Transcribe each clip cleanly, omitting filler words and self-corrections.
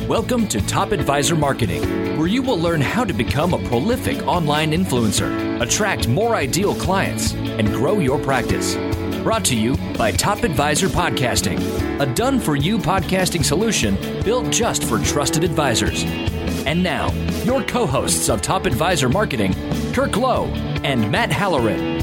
Welcome to Top Advisor Marketing, where you will learn how to become a prolific online influencer, attract more ideal clients, and grow your practice. Brought to you by Top Advisor Podcasting, a done-for-you podcasting solution built just for trusted advisors. And now, your co-hosts of Top Advisor Marketing, Kirk Lowe and Matt Halloran.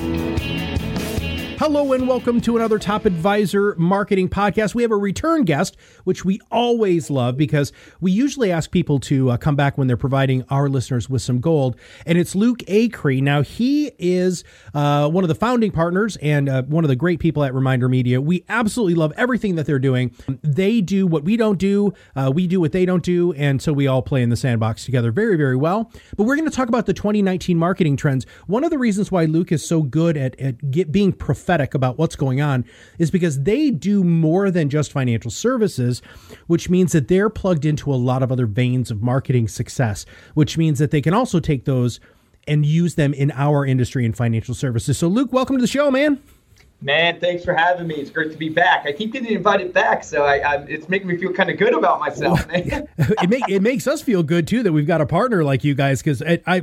Hello and welcome to another Top Advisor Marketing podcast. We have a return guest, which we always love because we usually ask people to come back when they're providing our listeners with some gold. And it's Luke Acree. Now, he is one of the founding partners and one of the great people at Reminder Media. We absolutely love everything that they're doing. They do what we don't do. We do what they don't do. And so we all play in the sandbox together very, very well. But we're going to talk about the 2019 marketing trends. One of the reasons why Luke is so good at being prophetic about what's going on is because they do more than just financial services, which means that they're plugged into a lot of other veins of marketing success, which means that they can also take those and use them in our industry and financial services. So Luke, welcome to the show, man. Man, thanks for having me. It's great to be back. I keep getting invited back, so it's making me feel kind of good about myself, man. It makes us feel good too that we've got a partner like you guys, because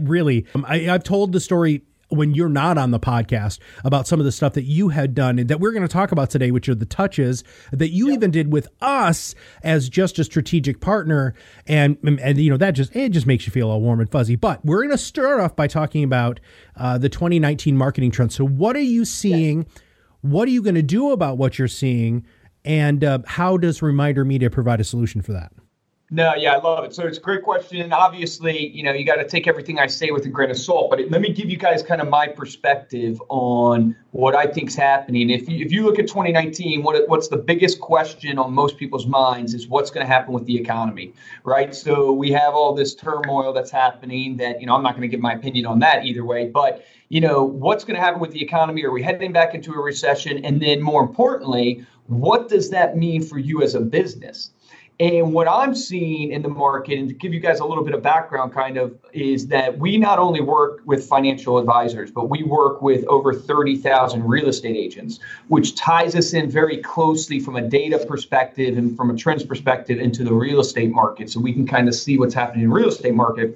I've told the story when you're not on the podcast about some of the stuff that you had done and that we're going to talk about today, which are the touches that you even did with us as just a strategic partner. And you know, that just makes you feel all warm and fuzzy. But we're going to start off by talking about the 2019 marketing trends. So what are you seeing? Yeah. What are you going to do about what you're seeing? And how does Reminder Media provide a solution for that? No, yeah, I love it. So it's a great question. Obviously, you know, you got to take everything I say with a grain of salt. But let me give you guys kind of my perspective on what I think is happening. If you look at 2019, what's the biggest question on most people's minds is what's going to happen with the economy, right? So we have all this turmoil that's happening that, you know, I'm not going to give my opinion on that either way. But, you know, what's going to happen with the economy? Are we heading back into a recession? And then more importantly, what does that mean for you as a business? And what I'm seeing in the market, and to give you guys a little bit of background kind of, is that we not only work with financial advisors, but we work with over 30,000 real estate agents, which ties us in very closely from a data perspective and from a trends perspective into the real estate market. So we can kind of see what's happening in the real estate market.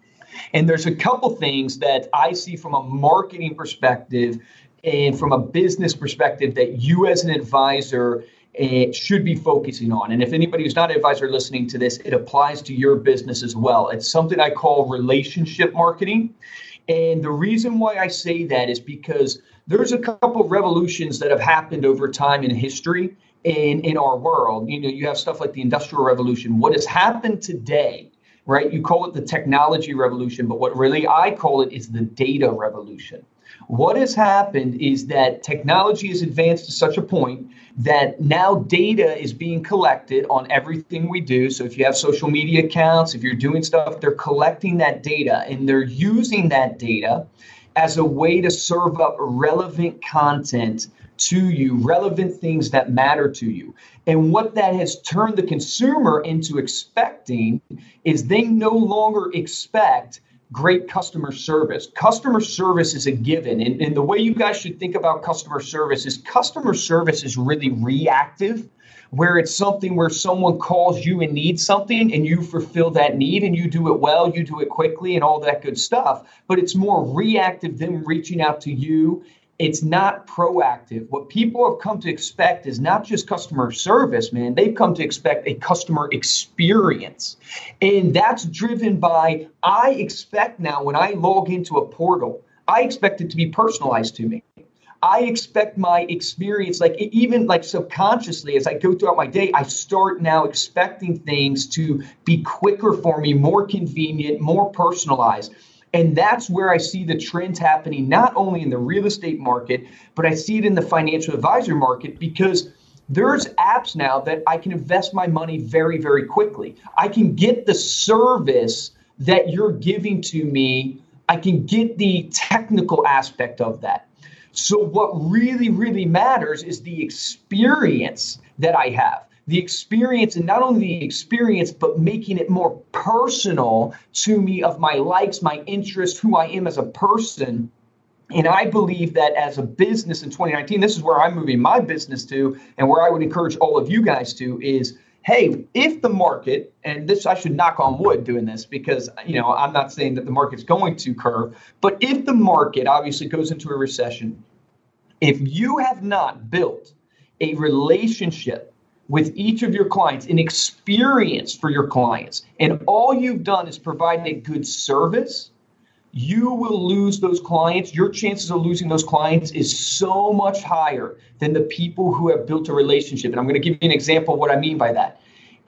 And there's a couple things that I see from a marketing perspective and from a business perspective that you as an advisor should be focusing on. And if anybody who's not an advisor listening to this, it applies to your business as well. It's something I call relationship marketing. And the reason why I say that is because there's a couple of revolutions that have happened over time in history in our world. You know, you have stuff like the Industrial Revolution. What has happened today, right? You call it the technology revolution, but what really I call it is the data revolution. What has happened is that technology has advanced to such a point that now data is being collected on everything we do. So if you have social media accounts, if you're doing stuff, they're collecting that data and they're using that data as a way to serve up relevant content to you, relevant things that matter to you. And what that has turned the consumer into expecting is they no longer expect great customer service. Customer service is a given. And the way you guys should think about customer service is really reactive, where it's something where someone calls you and needs something and you fulfill that need and you do it well, you do it quickly and all that good stuff. But it's more reactive than reaching out to you. It's not proactive. What people have come to expect is not just customer service, man. They've come to expect a customer experience. And that's driven by, I expect now when I log into a portal, I expect it to be personalized to me. I expect my experience, even subconsciously as I go throughout my day, I start now expecting things to be quicker for me, more convenient, more personalized. And that's where I see the trends happening, not only in the real estate market, but I see it in the financial advisor market, because there's apps now that I can invest my money very, very quickly. I can get the service that you're giving to me. I can get the technical aspect of that. So what really, really matters is the experience that I have. The experience, and not only the experience, but making it more personal to me of my likes, my interests, who I am as a person. And I believe that as a business in 2019, this is where I'm moving my business to, and where I would encourage all of you guys to is, hey, if the market, and this, I should knock on wood doing this because, I'm not saying that the market's going to curve, but if the market obviously goes into a recession, if you have not built a relationship with each of your clients, an experience for your clients, and all you've done is provide a good service, you will lose those clients. Your chances of losing those clients is so much higher than the people who have built a relationship. And I'm going to give you an example of what I mean by that.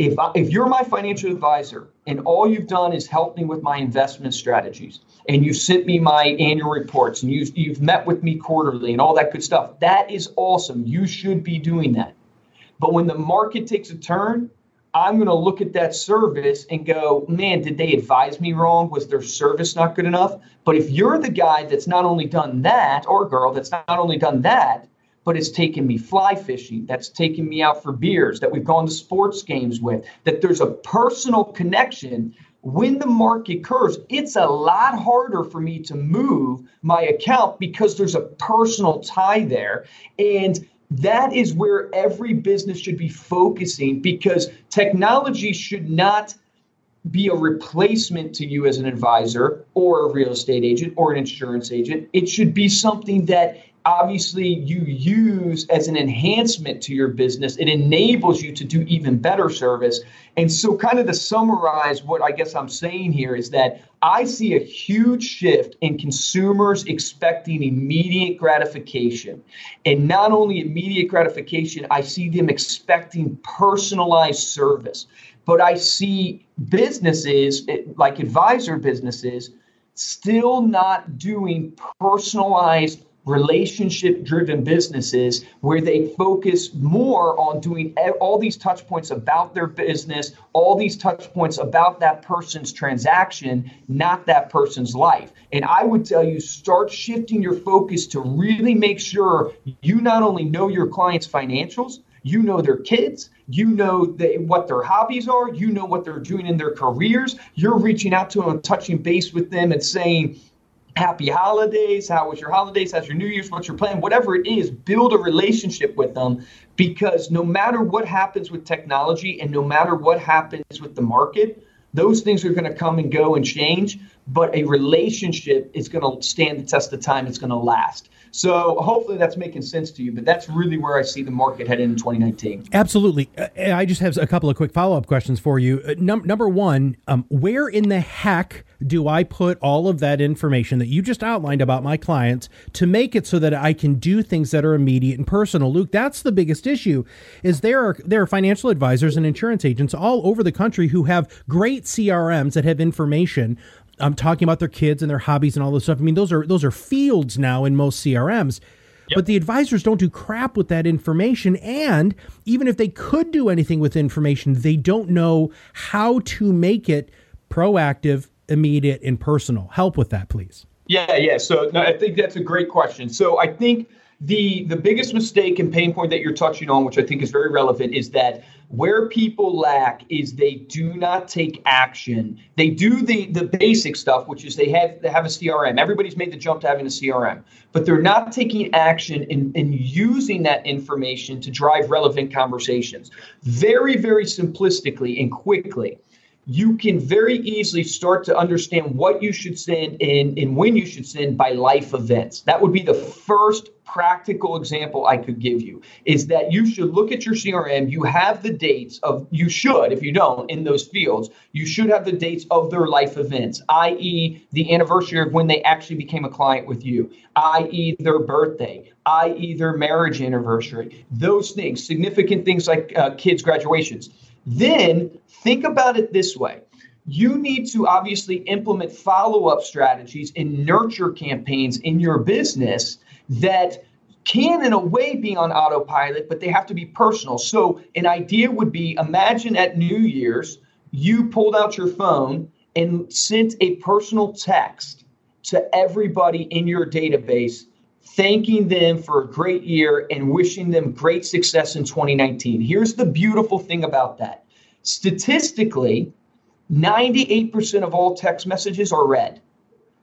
If you're my financial advisor and all you've done is help me with my investment strategies, and you sent me my annual reports, and you've met with me quarterly and all that good stuff, that is awesome. You should be doing that. But when the market takes a turn, I'm going to look at that service and go, man, did they advise me wrong? Was their service not good enough? But if you're the guy that's not only done that, or girl that's not only done that, but it's taken me fly fishing, that's taken me out for beers, that we've gone to sports games with, that there's a personal connection, when the market curves, it's a lot harder for me to move my account because there's a personal tie there. And that is where every business should be focusing, because technology should not be a replacement to you as an advisor or a real estate agent or an insurance agent. It should be something that obviously you use as an enhancement to your business. It enables you to do even better service. And so kind of to summarize what I guess I'm saying here is that I see a huge shift in consumers expecting immediate gratification. And not only immediate gratification, I see them expecting personalized service. But I see businesses, like advisor businesses, still not doing personalized relationship-driven businesses where they focus more on doing all these touch points about their business, all these touch points about that person's transaction, not that person's life. And I would tell you, start shifting your focus to really make sure you not only know your clients' financials, you know their kids, you know what their hobbies are, you know what they're doing in their careers. You're reaching out to them, touching base with them and saying, happy holidays, how was your holidays, how's your New Year's, what's your plan, whatever it is, build a relationship with them, because no matter what happens with technology and no matter what happens with the market, those things are going to come and go and change, but a relationship is going to stand the test of time. It's going to last. So hopefully that's making sense to you, but that's really where I see the market heading in 2019. Absolutely. I just have a couple of quick follow-up questions for you. Number one, where in the heck do I put all of that information that you just outlined about my clients to make it so that I can do things that are immediate and personal? Luke, that's the biggest issue, is there are financial advisors and insurance agents all over the country who have great CRMs that have information. I'm talking about their kids and their hobbies and all this stuff. I mean, those are fields now in most CRMs, yep. But the advisors don't do crap with that information. And even if they could do anything with information, they don't know how to make it proactive, immediate, and personal. Help with that, please. Yeah. So no, I think that's a great question. So I think the biggest mistake and pain point that you're touching on, which I think is very relevant, is that where people lack is they do not take action. They do the basic stuff, which is they have a CRM. Everybody's made the jump to having a CRM, but they're not taking action in using that information to drive relevant conversations. Very, very simplistically and quickly, you can very easily start to understand what you should send and when you should send by life events. That would be the first practical example I could give you, is that you should look at your CRM. You have the dates you should, if you don't, in those fields, you should have the dates of their life events, i.e. the anniversary of when they actually became a client with you, i.e. their birthday, i.e. their marriage anniversary, those things, significant things like kids' graduations. Then think about it this way. You need to obviously implement follow-up strategies and nurture campaigns in your business that can, in a way, be on autopilot, but they have to be personal. So an idea would be, imagine at New Year's, you pulled out your phone and sent a personal text to everybody in your database, thanking them for a great year and wishing them great success in 2019. Here's the beautiful thing about that. Statistically, 98% of all text messages are read.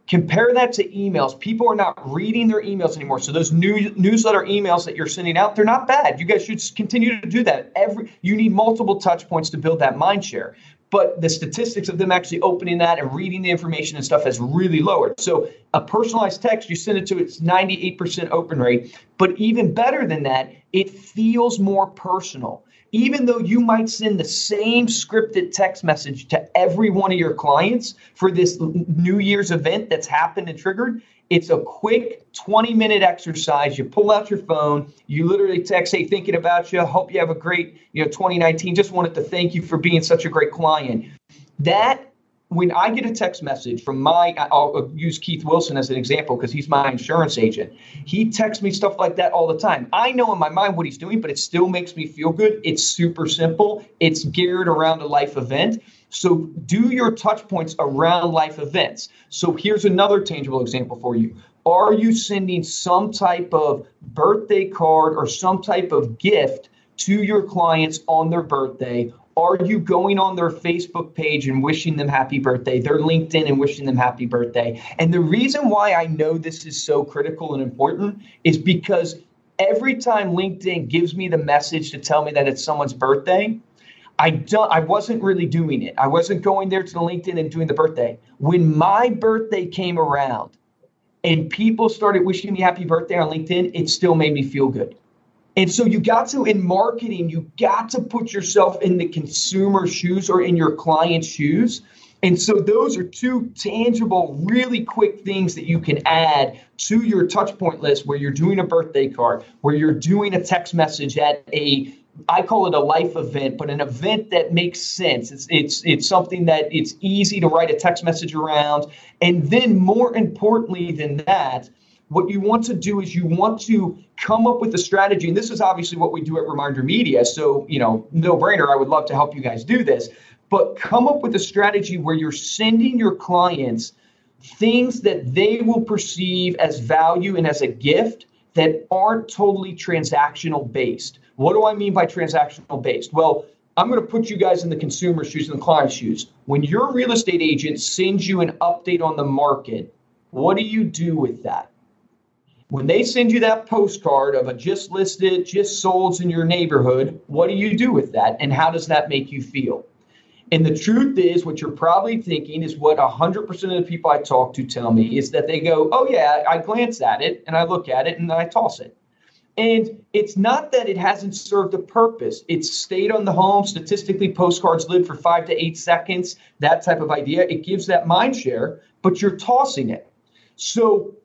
Compare that to emails. People are not reading their emails anymore. So those newsletter emails that you're sending out, they're not bad. You guys should continue to do that. You need multiple touch points to build that mind share. But the statistics of them actually opening that and reading the information and stuff has really lowered. So a personalized text, you send it to its 98% open rate. But even better than that, it feels more personal. Even though you might send the same scripted text message to every one of your clients for this New Year's event that's happened and triggered, it's a quick 20-minute exercise. You pull out your phone, you literally text, hey, thinking about you, hope you have a great 2019. Just wanted to thank you for being such a great client. That, when I get a text message from I'll use Keith Wilson as an example because he's my insurance agent. He texts me stuff like that all the time. I know in my mind what he's doing, but it still makes me feel good. It's super simple. It's geared around a life event. So do your touch points around life events. So here's another tangible example for you. Are you sending some type of birthday card or some type of gift to your clients on their birthday? Are you going on their Facebook page and wishing them happy birthday, their LinkedIn and wishing them happy birthday? And the reason why I know this is so critical and important is because every time LinkedIn gives me the message to tell me that it's someone's birthday, I wasn't really doing it. I wasn't going there to the LinkedIn and doing the birthday. When my birthday came around and people started wishing me happy birthday on LinkedIn, it still made me feel good. And so in marketing, you got to put yourself in the consumer's shoes or in your client's shoes. And so those are two tangible, really quick things that you can add to your touch point list where you're doing a birthday card, where you're doing a text message at I call it a life event, but an event that makes sense. It's something that it's easy to write a text message around. And then more importantly than that, what you want to do is you want to come up with a strategy. And this is obviously what we do at Reminder Media. So, no brainer. I would love to help you guys do this. But come up with a strategy where you're sending your clients things that they will perceive as value and as a gift that aren't totally transactional based. What do I mean by transactional based? Well, I'm going to put you guys in the consumer shoes and the client shoes. When your real estate agent sends you an update on the market, what do you do with that? When they send you that postcard of a just listed, just sold in your neighborhood, what do you do with that? And how does that make you feel? And the truth is, what you're probably thinking is what 100% of the people I talk to tell me is that they go, oh yeah, I glance at it and I look at it and I toss it. And it's not that it hasn't served a purpose. It's stayed on the home. Statistically, postcards live for 5 to 8 seconds, that type of idea. It gives that mind share, but you're tossing it. So,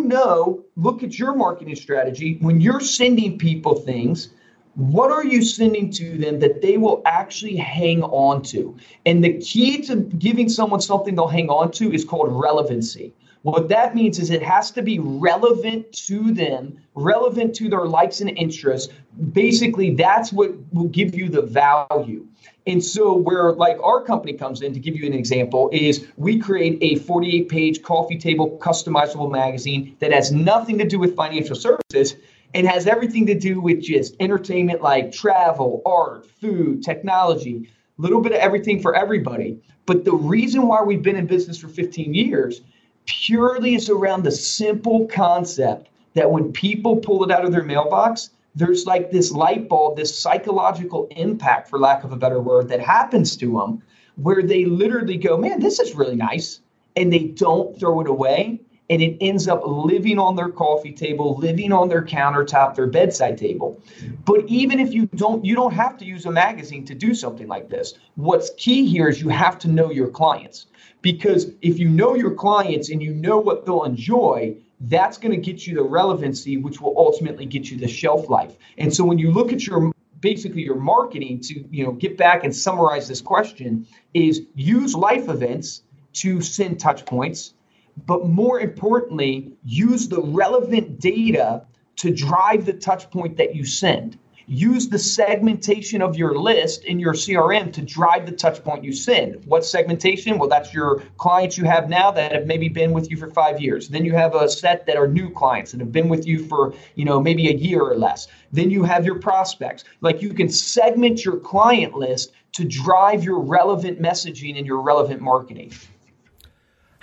look at your marketing strategy. When you're sending people things, what are you sending to them that they will actually hang on to? And the key to giving someone something they'll hang on to is called relevancy. What that means is it has to be relevant to them, relevant to their likes and interests. Basically, that's what will give you the value. And so where like our company comes in, to give you an example, is we create a 48-page coffee table customizable magazine that has nothing to do with financial services and has everything to do with just entertainment like travel, art, food, technology, a little bit of everything for everybody. But the reason why we've been in business for 15 years purely is around the simple concept that when people pull it out of their mailbox, there's like this light bulb, this psychological impact, for lack of a better word, that happens to them where they literally go, man, this is really nice. And they don't throw it away. And it ends up living on their coffee table, living on their countertop, their bedside table. But even if you don't have to use a magazine to do something like this. What's key here is you have to know your clients. Because if you know your clients and you know what they'll enjoy, that's going to get you the relevancy, which will ultimately get you the shelf life. And so when you look at your marketing to get back and summarize this question, is use life events to send touch points, but more importantly, use the relevant data to drive the touch point that you send. Use the segmentation of your list in your CRM to drive the touch point you send. What segmentation? Well, that's your clients you have now that have maybe been with you for 5 years. Then you have a set that are new clients that have been with you for, maybe a year or less. Then you have your prospects. Like, you can segment your client list to drive your relevant messaging and your relevant marketing.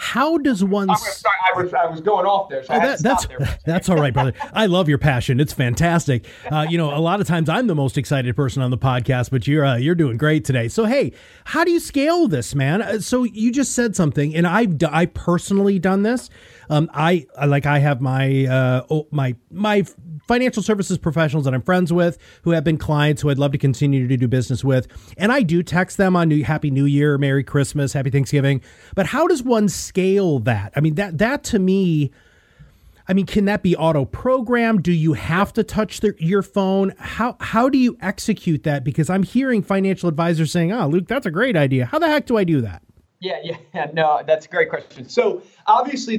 How does one... Sorry, I was going off there. So that's all right, brother. I love your passion. It's fantastic. A lot of times I'm the most excited person on the podcast, but you're doing great today. So, hey, how do you scale this, man? So you just said something, and I personally done this. I have my financial services professionals that I'm friends with who have been clients who I'd love to continue to do business with. And I do text them on Happy New Year, Merry Christmas, Happy Thanksgiving. But how does one scale that? I mean, that to me, can that be auto programmed? Do you have to touch your phone? How do you execute that? Because I'm hearing financial advisors saying, "Oh, Luke, that's a great idea. How the heck do I do that?" Yeah. No, that's a great question. So obviously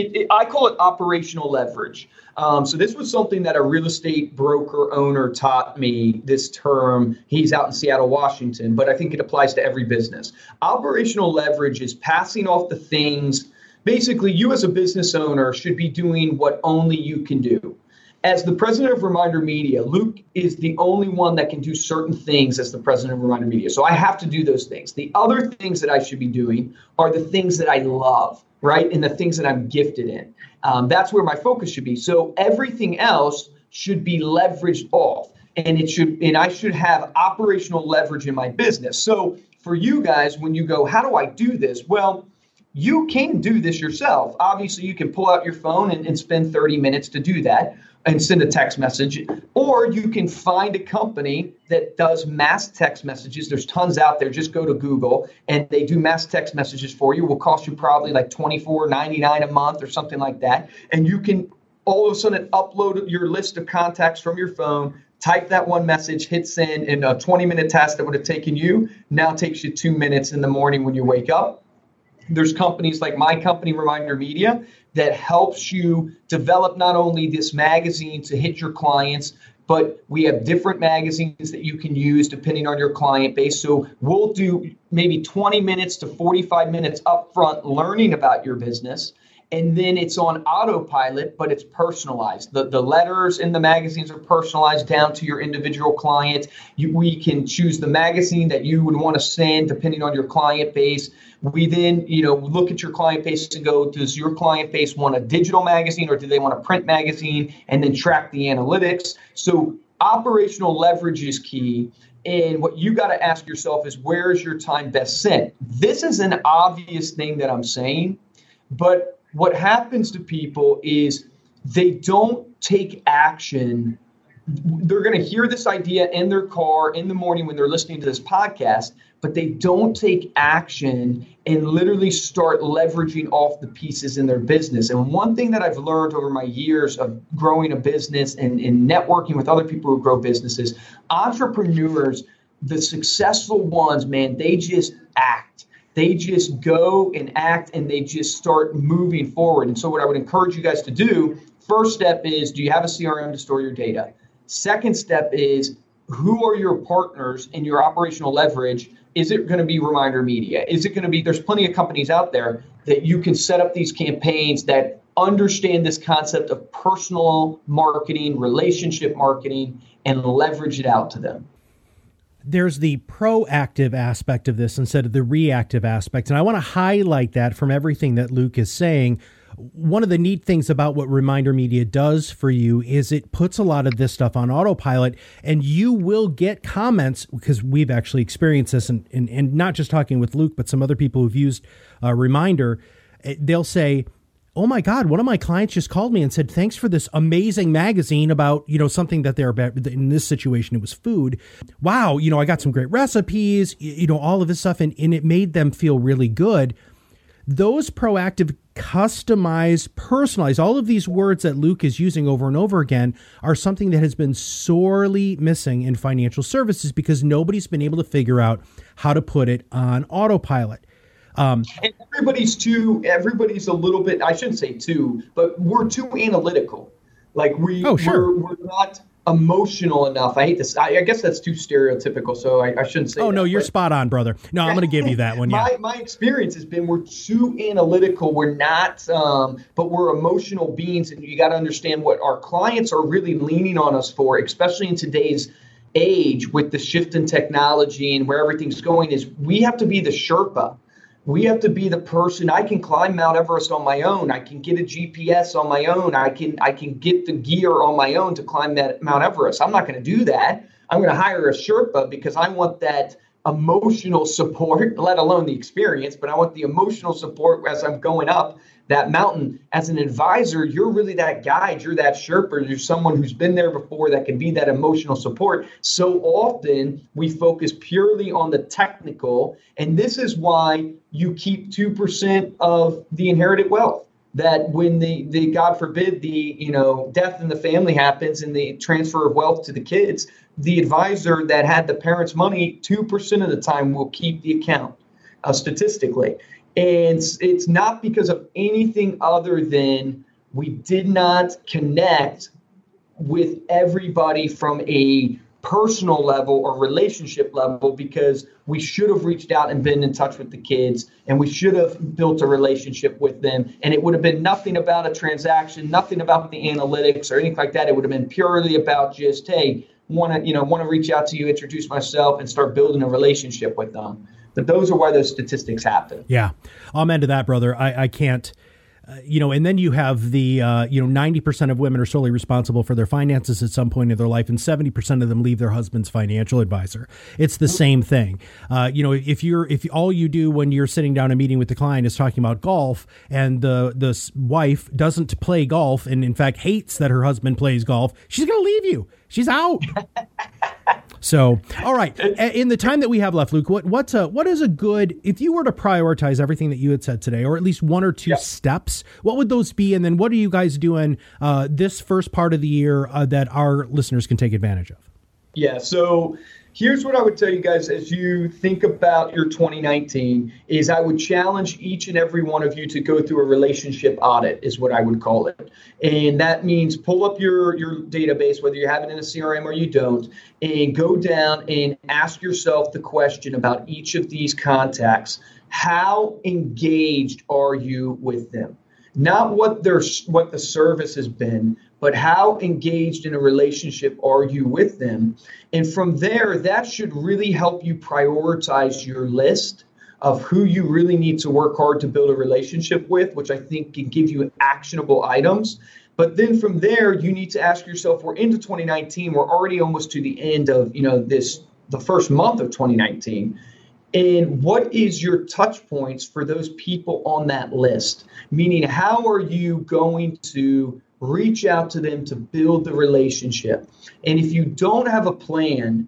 I call it operational leverage. So this was something that a real estate broker owner taught me this term. He's out in Seattle, Washington, but I think it applies to every business. Operational leverage is passing off the things. Basically, you as a business owner should be doing what only you can do. As the president of Reminder Media, Luke is the only one that can do certain things as the president of Reminder Media. So I have to do those things. The other things that I should be doing are the things that I love, right? And the things that I'm gifted in. That's where my focus should be. So everything else should be leveraged off. And I should have operational leverage in my business. So for you guys, when you go, how do I do this? Well, you can do this yourself. Obviously, you can pull out your phone and spend 30 minutes to do that and send a text message, or you can find a company that does mass text messages. There's tons out there. Just go to Google and they do mass text messages for you. It will cost you probably like $24.99 a month or something like that. And you can all of a sudden upload your list of contacts from your phone, type that one message, hit send, and a 20-minute task that would have taken you now takes you 2 minutes in the morning when you wake up. There's companies like my company, Reminder Media, that helps you develop not only this magazine to hit your clients, but we have different magazines that you can use depending on your client base. So we'll do maybe 20 minutes to 45 minutes upfront learning about your business. And then it's on autopilot, but it's personalized. The letters in the magazines are personalized down to your individual client. We can choose the magazine that you would want to send depending on your client base. We then, look at your client base and go, does your client base want a digital magazine or do they want a print magazine? And then track the analytics. So operational leverage is key. And what you got to ask yourself is, where is your time best spent? This is an obvious thing that I'm saying, but what happens to people is they don't take action. They're going to hear this idea in their car in the morning when they're listening to this podcast, but they don't take action and literally start leveraging off the pieces in their business. And one thing that I've learned over my years of growing a business and networking with other people who grow businesses, entrepreneurs, the successful ones, man, they just act. They just go and act and they just start moving forward. And so what I would encourage you guys to do, first step is, do you have a CRM to store your data? Second step is, who are your partners in your operational leverage? Is it going to be Reminder Media? Is it going to be, there's plenty of companies out there that you can set up these campaigns that understand this concept of personal marketing, relationship marketing, and leverage it out to them. There's the proactive aspect of this instead of the reactive aspect. And I want to highlight that from everything that Luke is saying. One of the neat things about what Reminder Media does for you is it puts a lot of this stuff on autopilot, and you will get comments, because we've actually experienced this, and not just talking with Luke, but some other people who've used Reminder. They'll say, oh my God, one of my clients just called me and said, thanks for this amazing magazine about, something that they're about. In this situation, it was food. Wow. I got some great recipes, all of this stuff. And it made them feel really good. Those proactive, customized, personalized, all of these words that Luke is using over and over again are something that has been sorely missing in financial services because nobody's been able to figure out how to put it on autopilot. And everybody's a little bit, I shouldn't say too, but we're too analytical. Like we're not emotional enough. I hate this. I guess that's too stereotypical, so I shouldn't say that. Oh, no, you're but spot on, brother. No, I'm going to give you that one. Yeah. My experience has been we're too analytical. We're not, but we're emotional beings, and you got to understand what our clients are really leaning on us for, especially in today's age with the shift in technology and where everything's going, is we have to be the Sherpa. We have to be the person. I can climb Mount Everest on my own. I can get a GPS on my own. I can get the gear on my own to climb that Mount Everest. I'm not going to do that. I'm going to hire a Sherpa because I want that emotional support, let alone the experience, but I want the emotional support as I'm going up that mountain. As an advisor, you're really that guide. You're that Sherpa. You're someone who's been there before that can be that emotional support. So often we focus purely on the technical, and this is why you keep 2% of the inherited wealth. That when the God forbid, the death in the family happens and the transfer of wealth to the kids, the advisor that had the parents' money 2% of the time will keep the account, statistically. And it's not because of anything other than we did not connect with everybody from a personal level or relationship level, because we should have reached out and been in touch with the kids, and we should have built a relationship with them. And it would have been nothing about a transaction, nothing about the analytics or anything like that. It would have been purely about just, hey, want to reach out to you, introduce myself, and start building a relationship with them. But those are why those statistics happen. Yeah. Amen to that, brother. I can't, and then you have the, 90% of women are solely responsible for their finances at some point in their life, and 70% of them leave their husband's financial advisor. It's the same thing. If all you do when you're sitting down and meeting with the client is talking about golf, and the wife doesn't play golf and in fact hates that her husband plays golf, she's going to leave you. She's out. So, all right. In the time that we have left, Luke, what is a good, if you were to prioritize everything that you had said today, or at least one or two steps, what would those be? And then what are you guys doing this first part of the year that our listeners can take advantage of? Yeah. So here's what I would tell you guys as you think about your 2019 is I would challenge each and every one of you to go through a relationship audit is what I would call it. And that means pull up your database, whether you have it in a CRM or you don't, and go down and ask yourself the question about each of these contacts. How engaged are you with them? Not what the service has been, but how engaged in a relationship are you with them? And from there, that should really help you prioritize your list of who you really need to work hard to build a relationship with, which I think can give you actionable items. But then from there, you need to ask yourself, we're into 2019, we're already almost to the end of, the first month of 2019. And what is your touch points for those people on that list? Meaning, how are you going to reach out to them to build the relationship? And if you don't have a plan,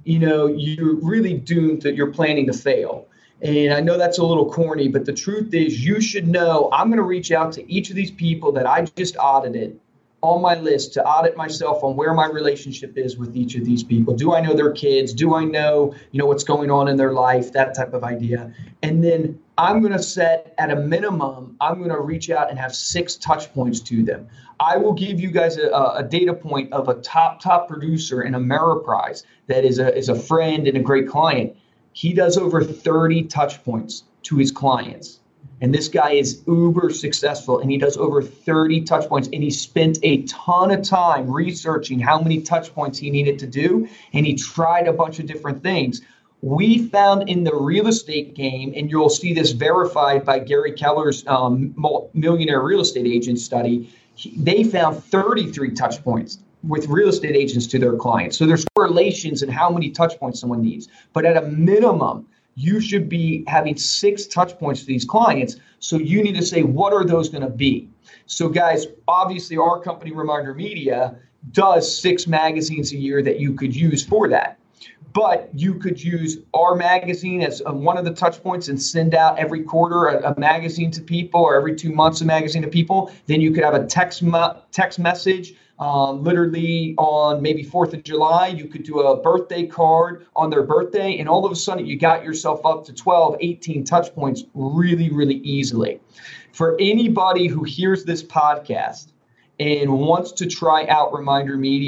you're really doomed that you're planning to fail. And I know that's a little corny, but the truth is you should know I'm going to reach out to each of these people that I just audited on my list to audit myself on where my relationship is with each of these people. Do I know their kids? Do I know, what's going on in their life? That type of idea. And then I'm going to set at a minimum, I'm going to reach out and have 6 touch points to them. I will give you guys a data point of a top producer in Ameriprise that is a friend and a great client. He does over 30 touch points to his clients. And this guy is uber successful, and he does over 30 touch points, and he spent a ton of time researching how many touch points he needed to do, and he tried a bunch of different things. We found in the real estate game, and you'll see this verified by Gary Keller's Millionaire Real Estate Agent study, they found 33 touch points with real estate agents to their clients. So there's correlations in how many touch points someone needs. But at a minimum, you should be having 6 touch points to these clients. So you need to say, what are those going to be? So guys, obviously our company, Reminder Media, does 6 magazines a year that you could use for that. But you could use our magazine as one of the touch points and send out every quarter a magazine to people, or every 2 months a magazine to people. Then you could have a text message. Literally on maybe 4th of July, you could do a birthday card on their birthday, and all of a sudden you got yourself up to 12, 18 touch points really, really easily. For anybody who hears this podcast and wants to try out Reminder Media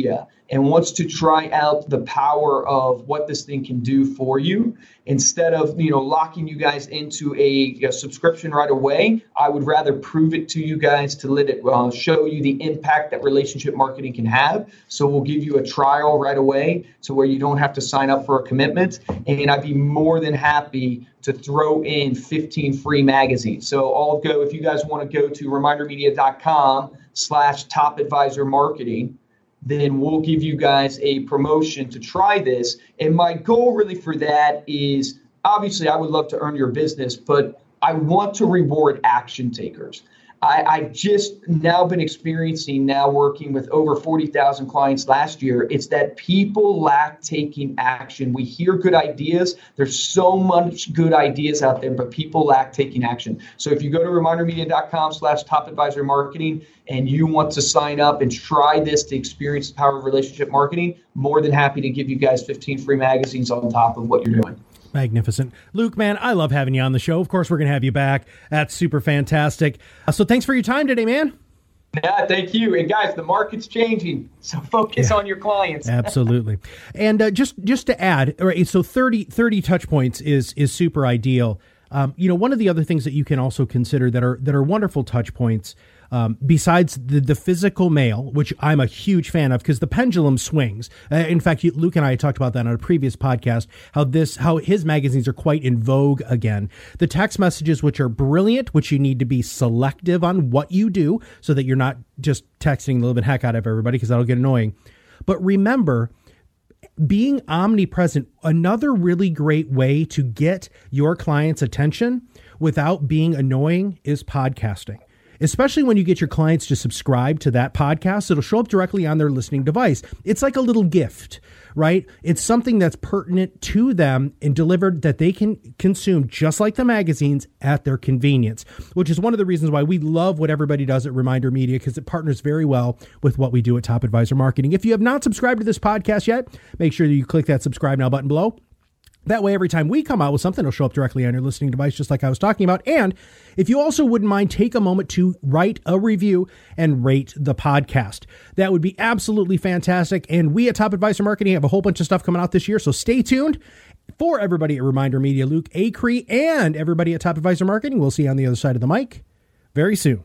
and wants to try out the power of what this thing can do for you, instead of locking you guys into a subscription right away, I would rather prove it to you guys to let it show you the impact that relationship marketing can have. So we'll give you a trial right away to where you don't have to sign up for a commitment, and I'd be more than happy to throw in 15 free magazines. So if you guys want to go to remindermedia.com/topadvisormarketing, then we'll give you guys a promotion to try this. And my goal really for that is, obviously I would love to earn your business, but I want to reward action takers. I've just now been experiencing, working with over 40,000 clients last year, it's that people lack taking action. We hear good ideas. There's so much good ideas out there, but people lack taking action. So if you go to remindermedia.com/topadvisormarketing and you want to sign up and try this to experience the power of relationship marketing, more than happy to give you guys 15 free magazines on top of what you're doing. Magnificent. Luke, man, I love having you on the show. Of course, we're going to have you back. That's super fantastic. So thanks for your time today, man. Yeah, thank you. And guys, the market's changing, so focus on your clients. Absolutely. And just to add, all right, so 30 touch points is super ideal. One of the other things that you can also consider that are wonderful touch points, besides the physical mail, which I'm a huge fan of because the pendulum swings. In fact, Luke and I talked about that on a previous podcast, how his magazines are quite in vogue again. The text messages, which are brilliant, which you need to be selective on what you do so that you're not just texting a little bit heck out of everybody because that'll get annoying. But remember, being omnipresent, another really great way to get your clients' attention without being annoying is podcasting. Especially when you get your clients to subscribe to that podcast, it'll show up directly on their listening device. It's like a little gift, right? It's something that's pertinent to them and delivered that they can consume just like the magazines at their convenience, which is one of the reasons why we love what everybody does at Reminder Media, because it partners very well with what we do at Top Advisor Marketing. If you have not subscribed to this podcast yet, make sure that you click that subscribe now button below. That way, every time we come out with something, it'll show up directly on your listening device, just like I was talking about. And if you also wouldn't mind, take a moment to write a review and rate the podcast. That would be absolutely fantastic. And we at Top Advisor Marketing have a whole bunch of stuff coming out this year, so stay tuned. For everybody at Reminder Media, Luke Acree, and everybody at Top Advisor Marketing, we'll see you on the other side of the mic very soon.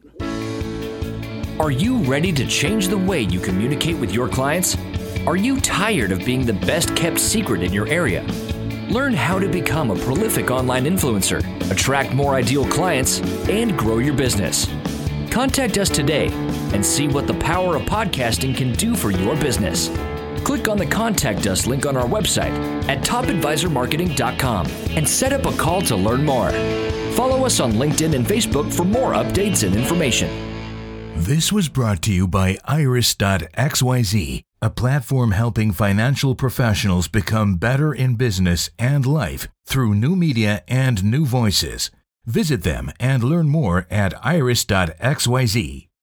Are you ready to change the way you communicate with your clients? Are you tired of being the best kept secret in your area? Learn how to become a prolific online influencer, attract more ideal clients, and grow your business. Contact us today and see what the power of podcasting can do for your business. Click on the Contact Us link on our website at topadvisormarketing.com and set up a call to learn more. Follow us on LinkedIn and Facebook for more updates and information. This was brought to you by Iris.xyz, a platform helping financial professionals become better in business and life through new media and new voices. Visit them and learn more at Iris.xyz.